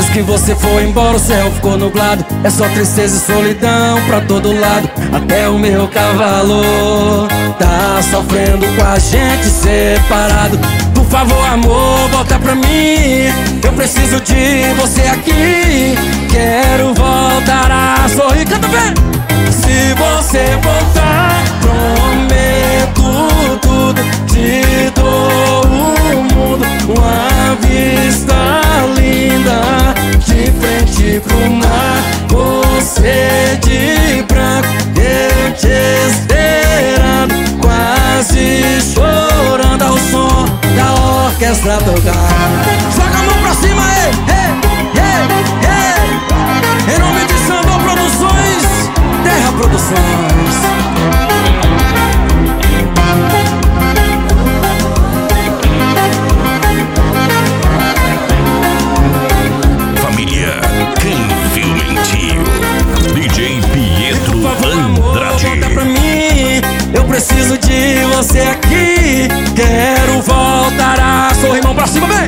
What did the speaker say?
que você foi embora o céu ficou nublado. É só tristeza e solidão pra todo lado. Até o meu cavalo tá sofrendo com a gente separado. Por favor, amor, volta pra mim. Eu preciso de você aqui. Quero voltar a sorrir. Canta bem! Se você voltar, prometo tudo. Te dou o mundo, uma vista linda de frente pro mar. Você de branco, eu te esperando, quase chorando ao som da orquestra tocar. Joga a mão pra cima, ei, ei, ei, ei. Em nome de Sandor Produções, Terra Produções. Eu preciso de você aqui. Quero voltar a sorrir. Mão pra cima, vem!